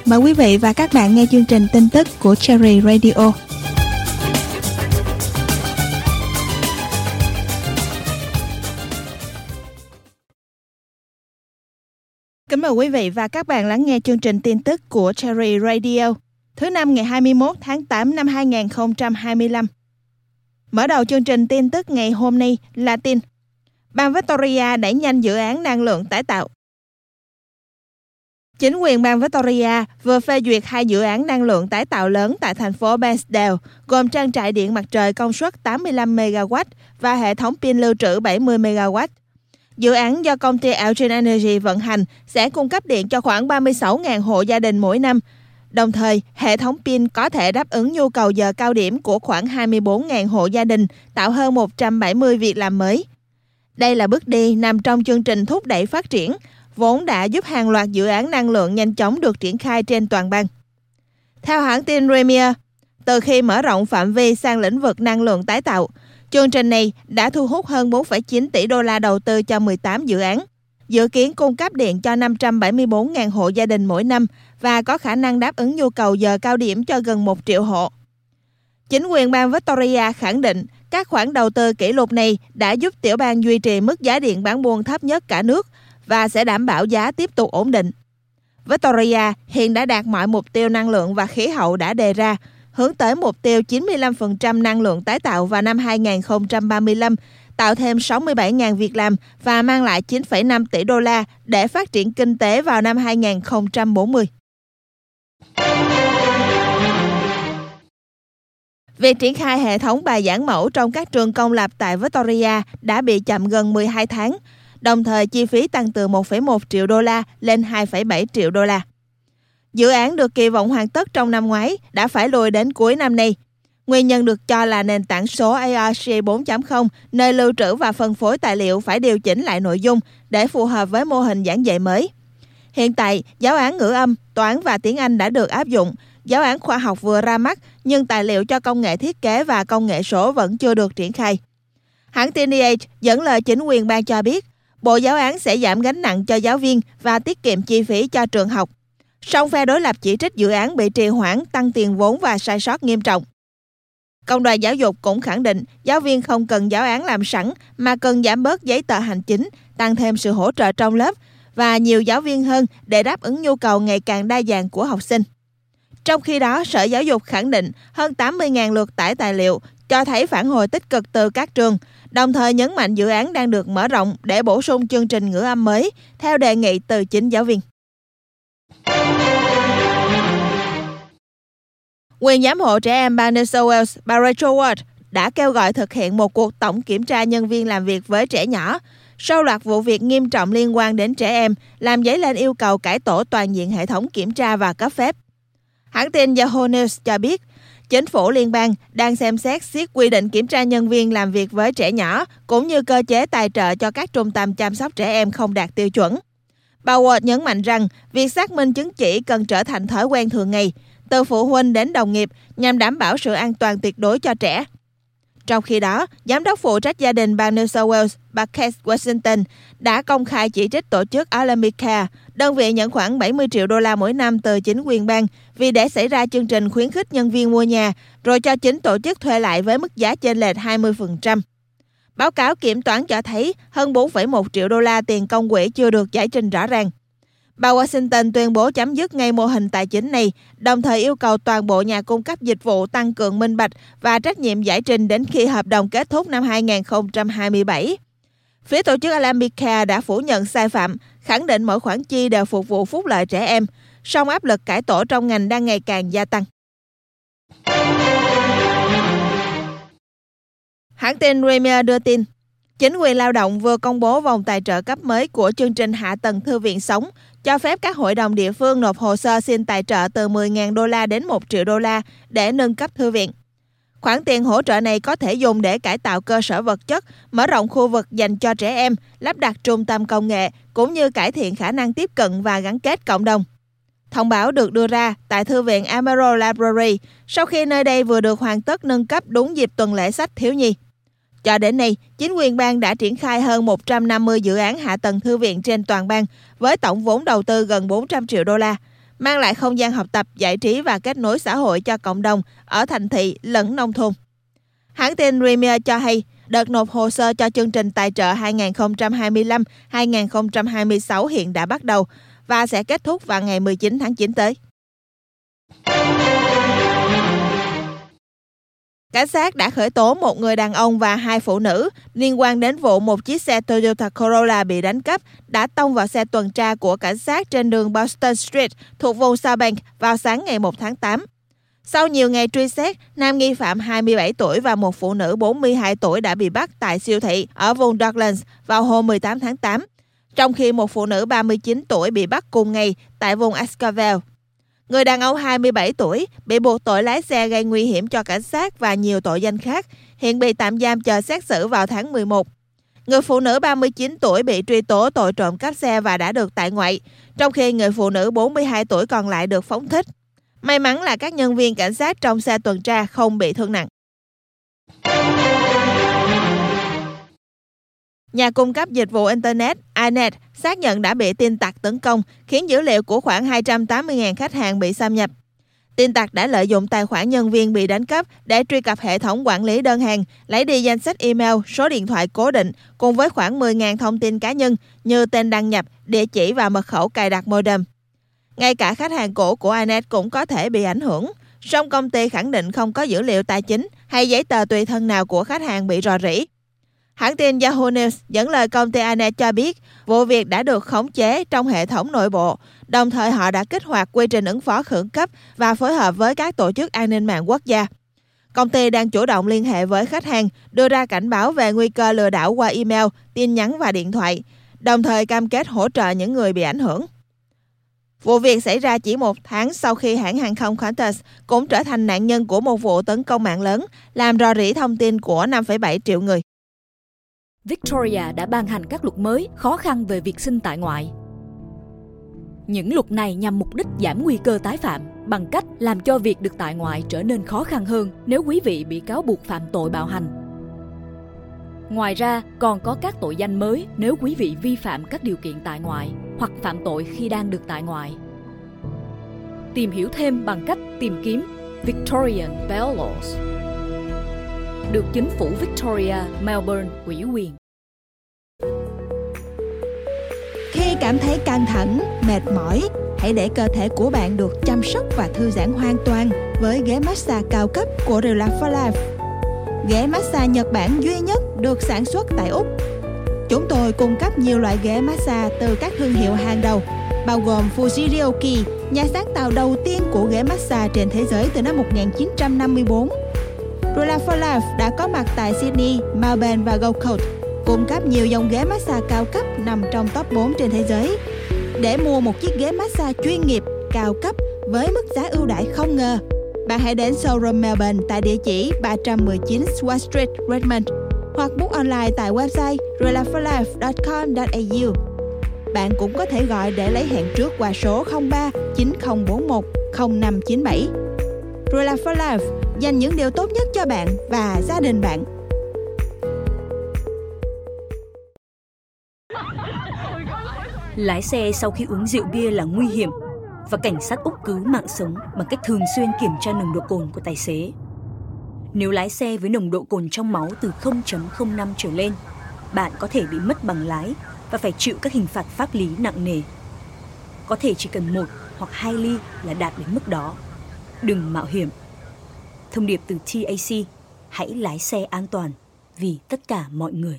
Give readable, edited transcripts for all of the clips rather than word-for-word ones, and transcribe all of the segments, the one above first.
Mời quý vị và các bạn nghe chương trình tin tức của Cherry Radio. Kính mời quý vị và các bạn lắng nghe chương trình tin tức của Cherry Radio, thứ năm ngày 21 tháng 8 năm 2025. Mở đầu chương trình tin tức ngày hôm nay là tin bang Victoria đẩy nhanh dự án năng lượng tái tạo. Chính quyền bang Victoria vừa phê duyệt 2 dự án năng lượng tái tạo lớn tại thành phố Bairnsdale, gồm trang trại điện mặt trời công suất 85 MW và hệ thống pin lưu trữ 70 MW. Dự án do công ty Elgin Energy vận hành sẽ cung cấp điện cho khoảng 36.000 hộ gia đình mỗi năm. Đồng thời, hệ thống pin có thể đáp ứng nhu cầu giờ cao điểm của khoảng 24.000 hộ gia đình, tạo hơn 170 việc làm mới. Đây là bước đi nằm trong chương trình thúc đẩy phát triển, vốn đã giúp hàng loạt dự án năng lượng nhanh chóng được triển khai trên toàn bang. Theo hãng tin Premier, từ khi mở rộng phạm vi sang lĩnh vực năng lượng tái tạo, chương trình này đã thu hút hơn 4,9 tỷ đô la đầu tư cho 18 dự án, dự kiến cung cấp điện cho 574.000 hộ gia đình mỗi năm và có khả năng đáp ứng nhu cầu giờ cao điểm cho gần 1 triệu hộ. Chính quyền bang Victoria khẳng định các khoản đầu tư kỷ lục này đã giúp tiểu bang duy trì mức giá điện bán buôn thấp nhất cả nước và sẽ đảm bảo giá tiếp tục ổn định. Victoria hiện đã đạt mọi mục tiêu năng lượng và khí hậu đã đề ra, hướng tới mục tiêu 95% năng lượng tái tạo vào năm 2035, tạo thêm 67.000 việc làm và mang lại 9,5 tỷ đô la để phát triển kinh tế vào năm 2040. Việc triển khai hệ thống bài giảng mẫu trong các trường công lập tại Victoria đã bị chậm gần 12 tháng, đồng thời chi phí tăng từ 1,1 triệu đô la lên 2,7 triệu đô la. Dự án được kỳ vọng hoàn tất trong năm ngoái đã phải lùi đến cuối năm nay. Nguyên nhân được cho là nền tảng số ARC 4.0, nơi lưu trữ và phân phối tài liệu phải điều chỉnh lại nội dung để phù hợp với mô hình giảng dạy mới. Hiện tại, giáo án ngữ âm, toán và tiếng Anh đã được áp dụng. Giáo án khoa học vừa ra mắt, nhưng tài liệu cho công nghệ thiết kế và công nghệ số vẫn chưa được triển khai. Hãng tin DH dẫn lời chính quyền bang cho biết, Bộ Giáo án sẽ giảm gánh nặng cho giáo viên và tiết kiệm chi phí cho trường học. Song phe đối lập chỉ trích dự án bị trì hoãn, tăng tiền vốn và sai sót nghiêm trọng. Công đoàn giáo dục cũng khẳng định giáo viên không cần giáo án làm sẵn mà cần giảm bớt giấy tờ hành chính, tăng thêm sự hỗ trợ trong lớp và nhiều giáo viên hơn để đáp ứng nhu cầu ngày càng đa dạng của học sinh. Trong khi đó, Sở Giáo dục khẳng định hơn 80.000 lượt tải tài liệu cho thấy phản hồi tích cực từ các trường, đồng thời nhấn mạnh dự án đang được mở rộng để bổ sung chương trình ngữ âm mới theo đề nghị từ chính giáo viên. Quyền giám hộ trẻ em bang New South Wales, bà Rachel Ward, đã kêu gọi thực hiện một cuộc tổng kiểm tra nhân viên làm việc với trẻ nhỏ sau loạt vụ việc nghiêm trọng liên quan đến trẻ em, làm dấy lên yêu cầu cải tổ toàn diện hệ thống kiểm tra và cấp phép. Hãng tin Yahoo News cho biết, chính phủ liên bang đang xem xét siết quy định kiểm tra nhân viên làm việc với trẻ nhỏ, cũng như cơ chế tài trợ cho các trung tâm chăm sóc trẻ em không đạt tiêu chuẩn. Bà Ward nhấn mạnh rằng việc xác minh chứng chỉ cần trở thành thói quen thường ngày, từ phụ huynh đến đồng nghiệp, nhằm đảm bảo sự an toàn tuyệt đối cho trẻ. Trong khi đó, Giám đốc phụ trách gia đình bang New South Wales, bà Kate Washington, đã công khai chỉ trích tổ chức Alameda Care, đơn vị nhận khoảng 70 triệu đô la mỗi năm từ chính quyền bang vì để xảy ra chương trình khuyến khích nhân viên mua nhà, rồi cho chính tổ chức thuê lại với mức giá chênh lệch 20%. Báo cáo kiểm toán cho thấy hơn 4,1 triệu đô la tiền công quỹ chưa được giải trình rõ ràng. Bà Washington tuyên bố chấm dứt ngay mô hình tài chính này, đồng thời yêu cầu toàn bộ nhà cung cấp dịch vụ tăng cường minh bạch và trách nhiệm giải trình đến khi hợp đồng kết thúc năm 2027. Phía tổ chức Alameda Care đã phủ nhận sai phạm, khẳng định mỗi khoản chi đều phục vụ phúc lợi trẻ em, song áp lực cải tổ trong ngành đang ngày càng gia tăng. Hãng tin Premier đưa tin, chính quyền lao động vừa công bố vòng tài trợ cấp mới của chương trình hạ tầng thư viện sống, cho phép các hội đồng địa phương nộp hồ sơ xin tài trợ từ 10.000 đô la đến 1 triệu đô la để nâng cấp thư viện. Khoản tiền hỗ trợ này có thể dùng để cải tạo cơ sở vật chất, mở rộng khu vực dành cho trẻ em, lắp đặt trung tâm công nghệ, cũng như cải thiện khả năng tiếp cận và gắn kết cộng đồng. Thông báo được đưa ra tại Thư viện Emerald Library sau khi nơi đây vừa được hoàn tất nâng cấp đúng dịp tuần lễ sách thiếu nhi. Cho đến nay, chính quyền bang đã triển khai hơn 150 dự án hạ tầng thư viện trên toàn bang với tổng vốn đầu tư gần 400 triệu đô la. mang lại không gian học tập, giải trí và kết nối xã hội cho cộng đồng ở thành thị lẫn nông thôn. Hãng tin Premier cho hay, đợt nộp hồ sơ cho chương trình tài trợ 2025-2026 hiện đã bắt đầu và sẽ kết thúc vào ngày 19 tháng 9 tới. Cảnh sát đã khởi tố một người đàn ông và 2 phụ nữ liên quan đến vụ một chiếc xe Toyota Corolla bị đánh cắp đã tông vào xe tuần tra của cảnh sát trên đường Boston Street thuộc vùng South Bank vào sáng ngày 1 tháng 8. Sau nhiều ngày truy xét, nam nghi phạm 27 tuổi và một phụ nữ 42 tuổi đã bị bắt tại siêu thị ở vùng Docklands vào hôm 18 tháng 8, trong khi một phụ nữ 39 tuổi bị bắt cùng ngày tại vùng Escoville. Người đàn ông 27 tuổi bị buộc tội lái xe gây nguy hiểm cho cảnh sát và nhiều tội danh khác, hiện bị tạm giam chờ xét xử vào tháng 11. Người phụ nữ 39 tuổi bị truy tố tội trộm cắp xe và đã được tại ngoại, trong khi người phụ nữ 42 tuổi còn lại được phóng thích. May mắn là các nhân viên cảnh sát trong xe tuần tra không bị thương nặng. Nhà cung cấp dịch vụ Internet iNet xác nhận đã bị tin tặc tấn công, khiến dữ liệu của khoảng 280.000 khách hàng bị xâm nhập. Tin tặc đã lợi dụng tài khoản nhân viên bị đánh cắp để truy cập hệ thống quản lý đơn hàng, lấy đi danh sách email, số điện thoại cố định, cùng với khoảng 10.000 thông tin cá nhân như tên đăng nhập, địa chỉ và mật khẩu cài đặt modem. Ngay cả khách hàng cũ của iNet cũng có thể bị ảnh hưởng, song công ty khẳng định không có dữ liệu tài chính hay giấy tờ tùy thân nào của khách hàng bị rò rỉ. Hãng tin Yahoo News dẫn lời công ty iNet cho biết vụ việc đã được khống chế trong hệ thống nội bộ, đồng thời họ đã kích hoạt quy trình ứng phó khẩn cấp và phối hợp với các tổ chức an ninh mạng quốc gia. Công ty đang chủ động liên hệ với khách hàng, đưa ra cảnh báo về nguy cơ lừa đảo qua email, tin nhắn và điện thoại, đồng thời cam kết hỗ trợ những người bị ảnh hưởng. Vụ việc xảy ra chỉ 1 tháng sau khi hãng hàng không Qantas cũng trở thành nạn nhân của một vụ tấn công mạng lớn, làm rò rỉ thông tin của 5,7 triệu người. Victoria đã ban hành các luật mới khó khăn về việc sinh tại ngoại. Những luật này nhằm mục đích giảm nguy cơ tái phạm bằng cách làm cho việc được tại ngoại trở nên khó khăn hơn nếu quý vị bị cáo buộc phạm tội bạo hành. Ngoài ra, còn có các tội danh mới nếu quý vị vi phạm các điều kiện tại ngoại hoặc phạm tội khi đang được tại ngoại. Tìm hiểu thêm bằng cách tìm kiếm Victorian Bail Laws, được chính phủ Victoria, Melbourne ủy quyền. Khi cảm thấy căng thẳng, mệt mỏi, hãy để cơ thể của bạn được chăm sóc và thư giãn hoàn toàn với ghế massage cao cấp của Relax for Life. Ghế massage Nhật Bản duy nhất được sản xuất tại Úc. Chúng tôi cung cấp nhiều loại ghế massage từ các thương hiệu hàng đầu, bao gồm Fuji Ryoki, nhà sáng tạo đầu tiên của ghế massage trên thế giới từ năm 1954. Relax for Life đã có mặt tại Sydney, Melbourne và Gold Coast, cung cấp nhiều dòng ghế massage cao cấp nằm trong top 4 trên thế giới. Để mua một chiếc ghế massage chuyên nghiệp, cao cấp với mức giá ưu đãi không ngờ, bạn hãy đến showroom Melbourne tại địa chỉ 319 Swart Street, Redmond hoặc book online tại website relaxforlife.com.au. Bạn cũng có thể gọi để lấy hẹn trước qua số 03 9041 0597. Relax for Life dành những điều tốt nhất cho bạn và gia đình bạn. Lái xe sau khi uống rượu bia là nguy hiểm và cảnh sát Úc cứu mạng sống bằng cách thường xuyên kiểm tra nồng độ cồn của tài xế. Nếu lái xe với nồng độ cồn trong máu từ 0.05 trở lên, bạn có thể bị mất bằng lái và phải chịu các hình phạt pháp lý nặng nề. Có thể chỉ cần 1 hoặc 2 ly là đạt đến mức đó. Đừng mạo hiểm. Thông điệp từ TAC, hãy lái xe an toàn vì tất cả mọi người.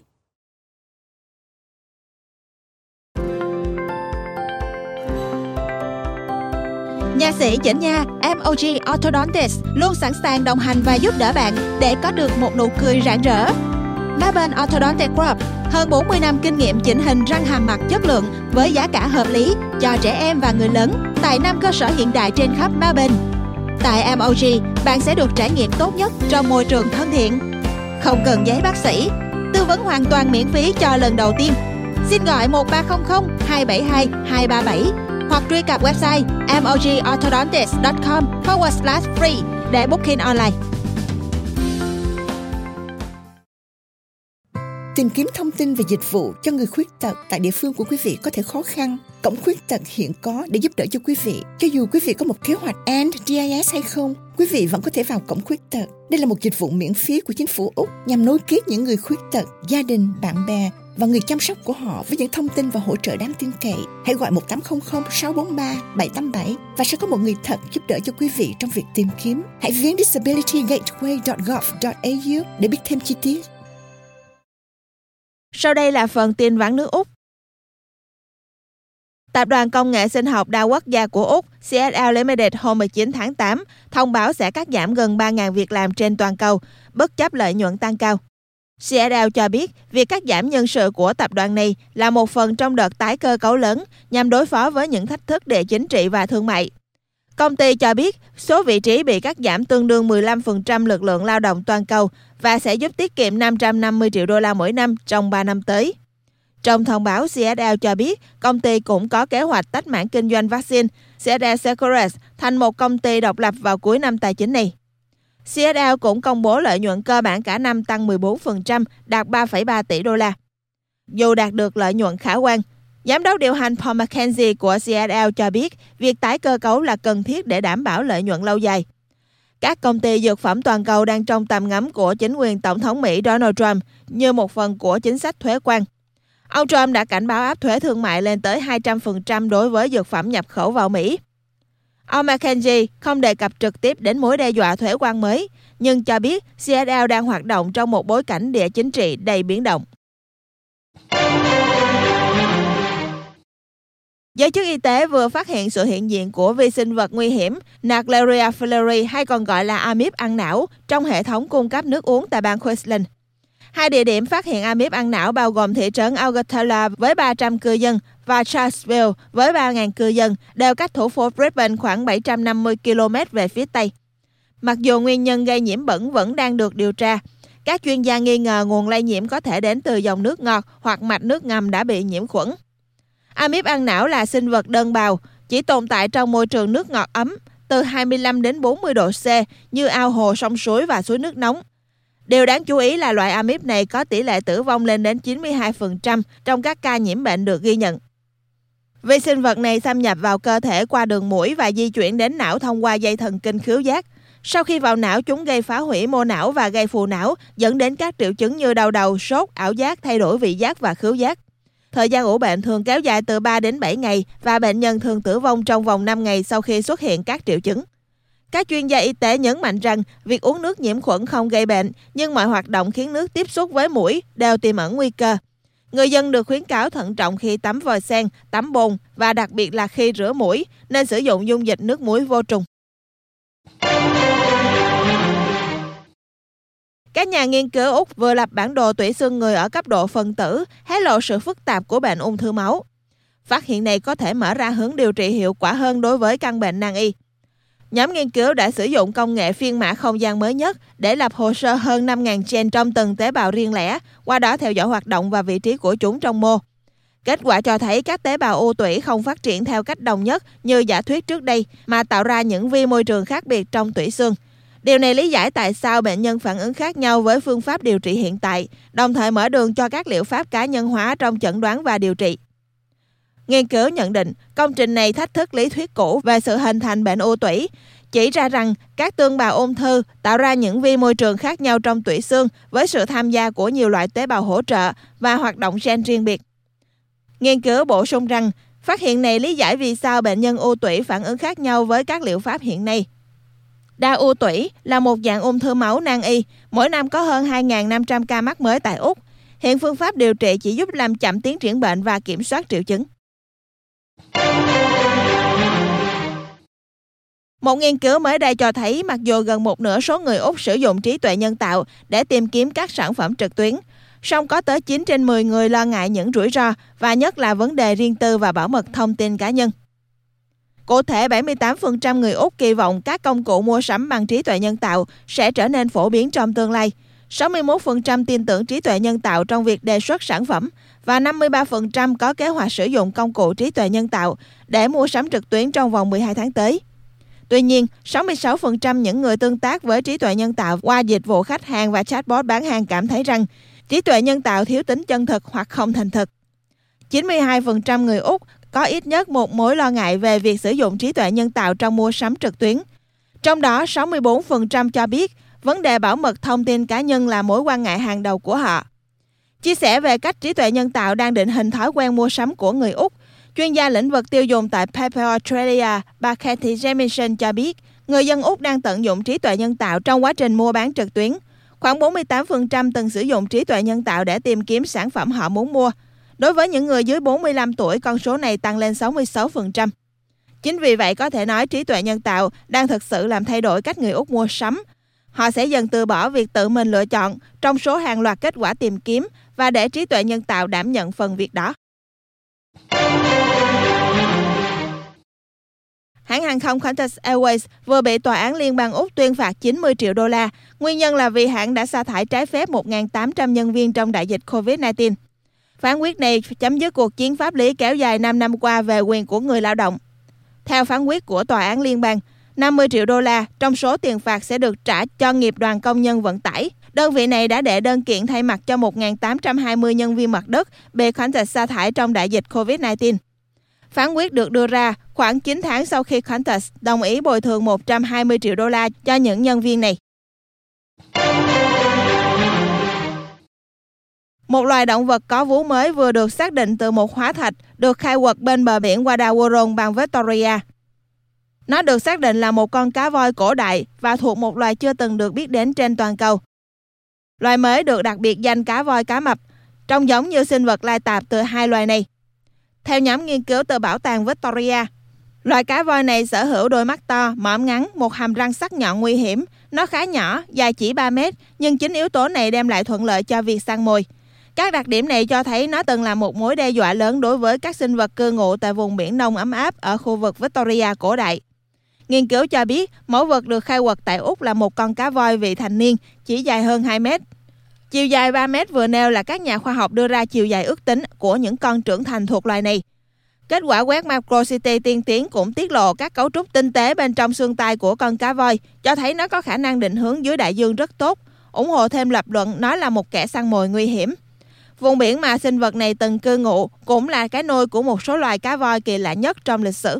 Nha sĩ chỉnh nha MOG Orthodontist luôn sẵn sàng đồng hành và giúp đỡ bạn để có được một nụ cười rạng rỡ. Melbourne Orthodontic Group, hơn 40 năm kinh nghiệm chỉnh hình răng hàm mặt chất lượng với giá cả hợp lý cho trẻ em và người lớn tại 5 cơ sở hiện đại trên khắp Melbourne. Tại MOG, bạn sẽ được trải nghiệm tốt nhất trong môi trường thân thiện. Không cần giấy bác sĩ, tư vấn hoàn toàn miễn phí cho lần đầu tiên. Xin gọi 1300 272 237 hoặc truy cập website mogorthodontist.com/free để booking online. Tìm kiếm thông tin về dịch vụ cho người khuyết tật tại địa phương của quý vị có thể khó khăn. Cổng khuyết tật hiện có để giúp đỡ cho quý vị. Cho dù quý vị có một kế hoạch NDIS hay không, quý vị vẫn có thể vào cổng khuyết tật. Đây là một dịch vụ miễn phí của chính phủ Úc nhằm nối kết những người khuyết tật, gia đình, bạn bè và người chăm sóc của họ với những thông tin và hỗ trợ đáng tin cậy. Hãy gọi 1800 643 787 và sẽ có một người thật giúp đỡ cho quý vị trong việc tìm kiếm. Hãy viếng disabilitygateway.gov.au để biết thêm chi tiết. Sau đây là phần tin vắn nước Úc. Tập đoàn Công nghệ Sinh học Đa quốc gia của Úc, CSL Limited hôm 19 tháng 8 thông báo sẽ cắt giảm gần 3.000 việc làm trên toàn cầu, bất chấp lợi nhuận tăng cao. CSL cho biết việc cắt giảm nhân sự của tập đoàn này là một phần trong đợt tái cơ cấu lớn nhằm đối phó với những thách thức địa chính trị và thương mại. Công ty cho biết số vị trí bị cắt giảm tương đương 15% lực lượng lao động toàn cầu và sẽ giúp tiết kiệm 550 triệu đô la mỗi năm trong 3 năm tới. Trong thông báo, CSL cho biết công ty cũng có kế hoạch tách mảng kinh doanh vaccine CSL Seqirus thành một công ty độc lập vào cuối năm tài chính này. CSL cũng công bố lợi nhuận cơ bản cả năm tăng 14%, đạt 3,3 tỷ đô la. Dù đạt được lợi nhuận khả quan, Giám đốc điều hành Paul McKenzie của CSL cho biết việc tái cơ cấu là cần thiết để đảm bảo lợi nhuận lâu dài. Các công ty dược phẩm toàn cầu đang trong tầm ngắm của chính quyền Tổng thống Mỹ Donald Trump như một phần của chính sách thuế quan. Ông Trump đã cảnh báo áp thuế thương mại lên tới 200% đối với dược phẩm nhập khẩu vào Mỹ. Ông McKenzie không đề cập trực tiếp đến mối đe dọa thuế quan mới, nhưng cho biết CSL đang hoạt động trong một bối cảnh địa chính trị đầy biến động. Giới chức y tế vừa phát hiện sự hiện diện của vi sinh vật nguy hiểm Naegleria fowleri hay còn gọi là amip ăn não trong hệ thống cung cấp nước uống tại bang Queensland. Hai địa điểm phát hiện amip ăn não bao gồm thị trấn Augutala với 300 cư dân và Charlesville với 3.000 cư dân, đều cách thủ phố Brisbane khoảng 750 km về phía Tây. Mặc dù nguyên nhân gây nhiễm bẩn vẫn đang được điều tra, các chuyên gia nghi ngờ nguồn lây nhiễm có thể đến từ dòng nước ngọt hoặc mạch nước ngầm đã bị nhiễm khuẩn. Amip ăn não là sinh vật đơn bào, chỉ tồn tại trong môi trường nước ngọt ấm, từ 25 đến 40 độ C như ao hồ, sông suối và suối nước nóng. Điều đáng chú ý là loại amip này có tỷ lệ tử vong lên đến 92% trong các ca nhiễm bệnh được ghi nhận. Vi sinh vật này xâm nhập vào cơ thể qua đường mũi và di chuyển đến não thông qua dây thần kinh khứu giác. Sau khi vào não, chúng gây phá hủy mô não và gây phù não, dẫn đến các triệu chứng như đau đầu, sốt, ảo giác, thay đổi vị giác và khứu giác. Thời gian ủ bệnh thường kéo dài từ 3 đến 7 ngày và bệnh nhân thường tử vong trong vòng 5 ngày sau khi xuất hiện các triệu chứng. Các chuyên gia y tế nhấn mạnh rằng việc uống nước nhiễm khuẩn không gây bệnh, nhưng mọi hoạt động khiến nước tiếp xúc với mũi đều tiềm ẩn nguy cơ. Người dân được khuyến cáo thận trọng khi tắm vòi sen, tắm bồn và đặc biệt là khi rửa mũi, nên sử dụng dung dịch nước muối vô trùng. Các nhà nghiên cứu Úc vừa lập bản đồ tủy xương người ở cấp độ phân tử, hé lộ sự phức tạp của bệnh ung thư máu. Phát hiện này có thể mở ra hướng điều trị hiệu quả hơn đối với căn bệnh nan y. Nhóm nghiên cứu đã sử dụng công nghệ phiên mã không gian mới nhất để lập hồ sơ hơn 5.000 gen trong từng tế bào riêng lẻ, qua đó theo dõi hoạt động và vị trí của chúng trong mô. Kết quả cho thấy các tế bào u tủy không phát triển theo cách đồng nhất như giả thuyết trước đây, mà tạo ra những vi môi trường khác biệt trong tủy xương. Điều này lý giải tại sao bệnh nhân phản ứng khác nhau với phương pháp điều trị hiện tại, đồng thời mở đường cho các liệu pháp cá nhân hóa trong chẩn đoán và điều trị. Nghiên cứu nhận định, công trình này thách thức lý thuyết cũ về sự hình thành bệnh u tủy, chỉ ra rằng các tương bào ung thư tạo ra những vi môi trường khác nhau trong tủy xương với sự tham gia của nhiều loại tế bào hỗ trợ và hoạt động gen riêng biệt. Nghiên cứu bổ sung rằng, phát hiện này lý giải vì sao bệnh nhân u tủy phản ứng khác nhau với các liệu pháp hiện nay. Đa u tủy là một dạng ung thư máu nan y, mỗi năm có hơn 2.500 ca mắc mới tại Úc. Hiện phương pháp điều trị chỉ giúp làm chậm tiến triển bệnh và kiểm soát triệu chứng. Một nghiên cứu mới đây cho thấy mặc dù gần một nửa số người Úc sử dụng trí tuệ nhân tạo để tìm kiếm các sản phẩm trực tuyến, song có tới 9 trên 10 người lo ngại những rủi ro và nhất là vấn đề riêng tư và bảo mật thông tin cá nhân. Cụ thể, 78% người Úc kỳ vọng các công cụ mua sắm bằng trí tuệ nhân tạo sẽ trở nên phổ biến trong tương lai. 61% tin tưởng trí tuệ nhân tạo trong việc đề xuất sản phẩm và 53% có kế hoạch sử dụng công cụ trí tuệ nhân tạo để mua sắm trực tuyến trong vòng 12 tháng tới. Tuy nhiên, 66% những người tương tác với trí tuệ nhân tạo qua dịch vụ khách hàng và chatbot bán hàng cảm thấy rằng trí tuệ nhân tạo thiếu tính chân thực hoặc không thành thực. 92% người Úc có ít nhất một mối lo ngại về việc sử dụng trí tuệ nhân tạo trong mua sắm trực tuyến. Trong đó, 64% cho biết vấn đề bảo mật thông tin cá nhân là mối quan ngại hàng đầu của họ. Chia sẻ về cách trí tuệ nhân tạo đang định hình thói quen mua sắm của người Úc, chuyên gia lĩnh vực tiêu dùng tại PayPal Australia, bà Kathy Jamieson cho biết, người dân Úc đang tận dụng trí tuệ nhân tạo trong quá trình mua bán trực tuyến. Khoảng 48% từng sử dụng trí tuệ nhân tạo để tìm kiếm sản phẩm họ muốn mua. Đối với những người dưới 45 tuổi, con số này tăng lên 66%. Chính vì vậy, có thể nói trí tuệ nhân tạo đang thực sự làm thay đổi cách người Úc mua sắm. Họ sẽ dần từ bỏ việc tự mình lựa chọn trong số hàng loạt kết quả tìm kiếm và để trí tuệ nhân tạo đảm nhận phần việc đó. Hãng hàng không Qantas Airways vừa bị Tòa án Liên bang Úc tuyên phạt 90 triệu đô la. Nguyên nhân là vì hãng đã sa thải trái phép 1.800 nhân viên trong đại dịch COVID-19. Phán quyết này chấm dứt cuộc chiến pháp lý kéo dài 5 năm qua về quyền của người lao động. Theo phán quyết của Tòa án Liên bang, 50 triệu đô la trong số tiền phạt sẽ được trả cho nghiệp đoàn công nhân vận tải. Đơn vị này đã đệ đơn kiện thay mặt cho 1.820 nhân viên mặt đất bị Qantas sa thải trong đại dịch COVID-19. Phán quyết được đưa ra khoảng 9 tháng sau khi Qantas đồng ý bồi thường 120 triệu đô la cho những nhân viên này. Một loài động vật có vú mới vừa được xác định từ một hóa thạch được khai quật bên bờ biển Wadawurrung, bang Victoria. Nó được xác định là một con cá voi cổ đại và thuộc một loài chưa từng được biết đến trên toàn cầu. Loài mới được đặc biệt danh cá voi cá mập, trông giống như sinh vật lai tạp từ hai loài này. Theo nhóm nghiên cứu từ Bảo tàng Victoria, loài cá voi này sở hữu đôi mắt to, mõm ngắn, một hàm răng sắc nhọn nguy hiểm. Nó khá nhỏ, dài chỉ 3 mét, nhưng chính yếu tố này đem lại thuận lợi cho việc săn mồi. Các đặc điểm này cho thấy nó từng là một mối đe dọa lớn đối với các sinh vật cư ngụ tại vùng biển Đông ấm áp ở khu vực Victoria cổ đại. Nghiên cứu cho biết mẫu vật được khai quật tại Úc là một con cá voi vị thành niên, chỉ dài hơn 2 mét. Chiều dài 3 mét vừa nêu là các nhà khoa học đưa ra chiều dài ước tính của những con trưởng thành thuộc loài này. Kết quả quét Micro-CT tiên tiến cũng tiết lộ các cấu trúc tinh tế bên trong xương tay của con cá voi, cho thấy nó có khả năng định hướng dưới đại dương rất tốt, ủng hộ thêm lập luận nó là một kẻ săn mồi nguy hiểm. Vùng biển mà sinh vật này từng cư ngụ cũng là cái nôi của một số loài cá voi kỳ lạ nhất trong lịch sử.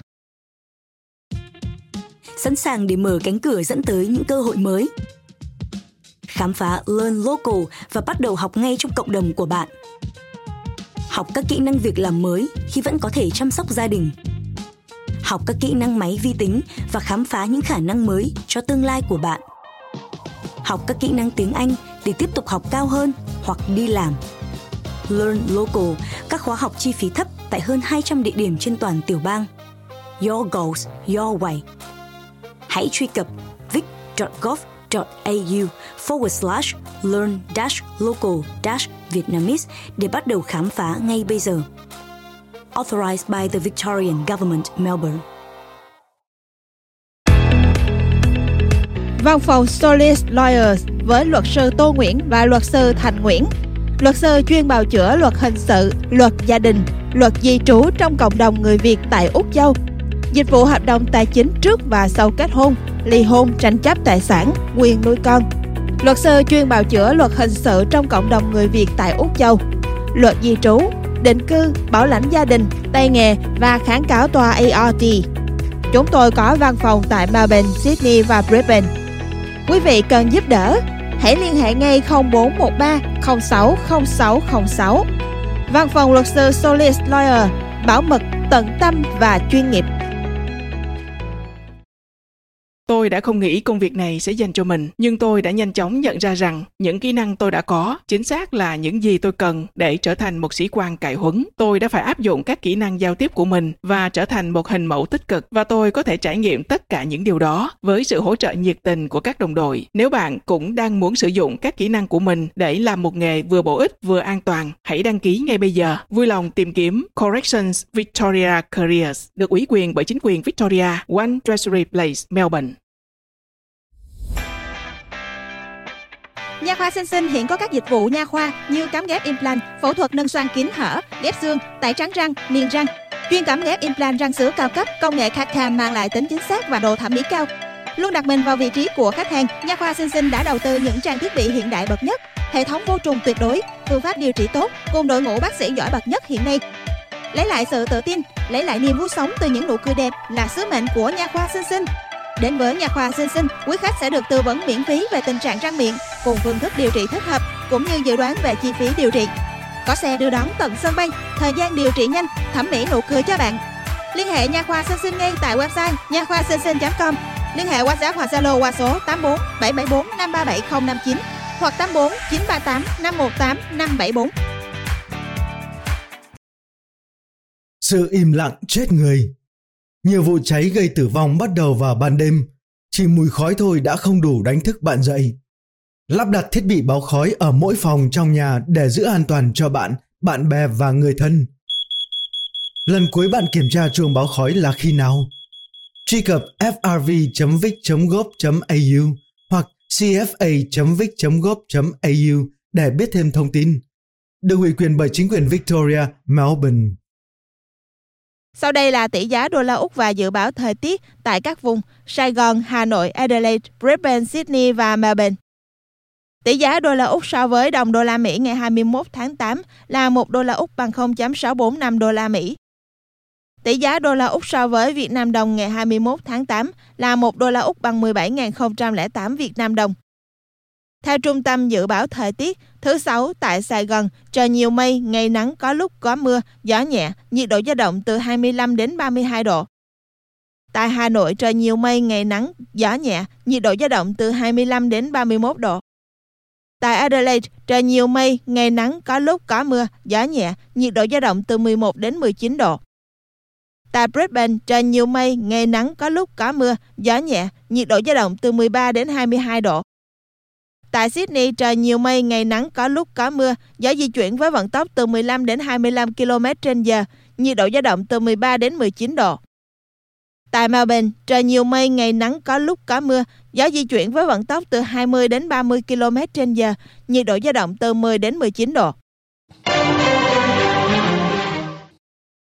Sẵn sàng để mở cánh cửa dẫn tới những cơ hội mới. Khám phá Learn Local và bắt đầu học ngay trong cộng đồng của bạn. Học các kỹ năng việc làm mới khi vẫn có thể chăm sóc gia đình. Học các kỹ năng máy vi tính và khám phá những khả năng mới cho tương lai của bạn. Học các kỹ năng tiếng Anh để tiếp tục học cao hơn hoặc đi làm. Learn Local, các khóa học chi phí thấp tại hơn 200 địa điểm trên toàn tiểu bang. Your goals, your way. Hãy truy cập vic.gov.au/learn-local-Vietnamese để bắt đầu khám phá ngay bây giờ. Authorized by the Victorian Government, Melbourne. Văn phòng Solis Lawyers với luật sư Tô Nguyễn và luật sư Thành Nguyễn. Luật sư chuyên bào chữa luật hình sự, luật gia đình, luật di trú trong cộng đồng người Việt tại Úc Châu. Dịch vụ hợp đồng tài chính trước và sau kết hôn, ly hôn, tranh chấp tài sản, quyền nuôi con. Luật sư chuyên bào chữa luật hình sự trong cộng đồng người Việt tại Úc Châu. Luật di trú, định cư, bảo lãnh gia đình, tay nghề và kháng cáo tòa ART. Chúng tôi có văn phòng tại Melbourne, Sydney và Brisbane. Quý vị cần giúp đỡ, hãy liên hệ ngay 0413 060606. Văn phòng luật sư Solis Lawyer, bảo mật, tận tâm và chuyên nghiệp. Tôi đã không nghĩ công việc này sẽ dành cho mình, nhưng tôi đã nhanh chóng nhận ra rằng những kỹ năng tôi đã có chính xác là những gì tôi cần để trở thành một sĩ quan cải huấn. Tôi đã phải áp dụng các kỹ năng giao tiếp của mình và trở thành một hình mẫu tích cực, và tôi có thể trải nghiệm tất cả những điều đó với sự hỗ trợ nhiệt tình của các đồng đội. Nếu bạn cũng đang muốn sử dụng các kỹ năng của mình để làm một nghề vừa bổ ích vừa an toàn, hãy đăng ký ngay bây giờ. Vui lòng tìm kiếm Corrections Victoria Careers, được ủy quyền bởi chính quyền Victoria, 1 Treasury Place, Melbourne. Nha khoa Sinh Sinh hiện có các dịch vụ nha khoa như cắm ghép implant, phẫu thuật nâng xoang kín hở, ghép xương, tẩy trắng răng, niềng răng. Chuyên cắm ghép implant răng sữa cao cấp, công nghệ CAD/CAM mang lại tính chính xác và độ thẩm mỹ cao. Luôn đặt mình vào vị trí của khách hàng, Nha khoa Sinh Sinh đã đầu tư những trang thiết bị hiện đại bậc nhất. hệ thống vô trùng tuyệt đối, phương pháp điều trị tốt cùng đội ngũ bác sĩ giỏi bậc nhất hiện nay. Lấy lại sự tự tin, lấy lại niềm vui sống từ những nụ cười đẹp là sứ mệnh của Nha khoa Sinh Sinh. Đến với Nha khoa Sinh Sinh, quý khách sẽ được tư vấn miễn phí về tình trạng răng miệng cùng phương thức điều trị thích hợp cũng như dự đoán về chi phí điều trị. Có xe đưa đón tận sân bay, thời gian điều trị nhanh, thẩm mỹ nụ cười cho bạn. Liên hệ Nha khoa Sinh Sinh ngay tại website nha khoa sinh sinh.com. Liên hệ WhatsApp hoặc Zalo qua số 84 774 537 059 hoặc 84 938 518 574. Sự im lặng chết người. Nhiều vụ cháy gây tử vong bắt đầu vào ban đêm. Chỉ mùi khói thôi đã không đủ đánh thức bạn dậy. Lắp đặt thiết bị báo khói ở mỗi phòng trong nhà để giữ an toàn cho bạn, bạn bè và người thân. Lần cuối bạn kiểm tra chuông báo khói là khi nào? Truy cập frv.vic.gov.au hoặc cfa.vic.gov.au để biết thêm thông tin. Được ủy quyền bởi chính quyền Victoria, Melbourne. Sau đây là tỷ giá đô la Úc và dự báo thời tiết tại các vùng Sài Gòn, Hà Nội, Adelaide, Brisbane, Sydney và Melbourne. Tỷ giá đô la Úc so với đồng đô la Mỹ ngày 21 tháng 8 là 1 đô la Úc bằng 0.645 đô la Mỹ. Tỷ giá đô la Úc so với Việt Nam đồng ngày 21 tháng 8 là 1 đô la Úc bằng 17.008 Việt Nam đồng. Theo Trung tâm Dự báo Thời tiết, thứ Sáu tại Sài Gòn, trời nhiều mây, ngày nắng có lúc có mưa, gió nhẹ, nhiệt độ dao động từ 25 đến 32 độ. Tại Hà Nội, trời nhiều mây, ngày nắng, gió nhẹ, nhiệt độ dao động từ 25 đến 31 độ. Tại Adelaide, trời nhiều mây, ngày nắng có lúc có mưa, gió nhẹ, nhiệt độ dao động từ 11 đến 19 độ. Tại Brisbane, trời nhiều mây, ngày nắng có lúc có mưa, gió nhẹ, nhiệt độ dao động từ 13 đến 22 độ. Tại Sydney, trời nhiều mây, ngày nắng có lúc có mưa, gió di chuyển với vận tốc từ 15 đến 25 km/h, nhiệt độ dao động từ 13 đến 19 độ. Tại Melbourne, trời nhiều mây, ngày nắng có lúc có mưa, gió di chuyển với vận tốc từ 20 đến 30 km/h, nhiệt độ dao động từ 10 đến 19 độ.